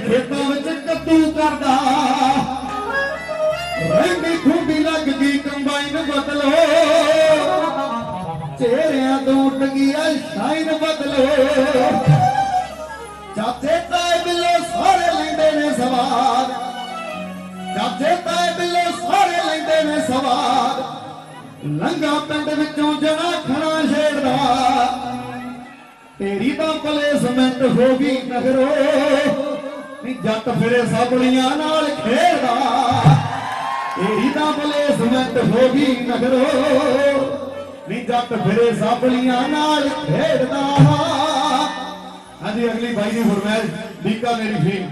खेतों में कद्दू करदा रंगी खूबी लग गई कंबाइन बदलो चेहरिया तो उठ गया शाइन बदलो चाचे ताए बिल्लो सारे लेंदे ने सवार चाचे ताए बिल्लो सारे लेंदे ने सवार लंगा पिंड विचों जना खड़ा छेड़दा तेरी तो प्लेसमेंट हो गई नगरो नी जट फिरे साबलियां नाल खेड़दा तेरी तो प्लेसमेंट हो गई नगरो नी जट फिरे साबलियां नाल खेड़दा। हाँ जी अगली भाई की फरमाइश बीकानेरी फीम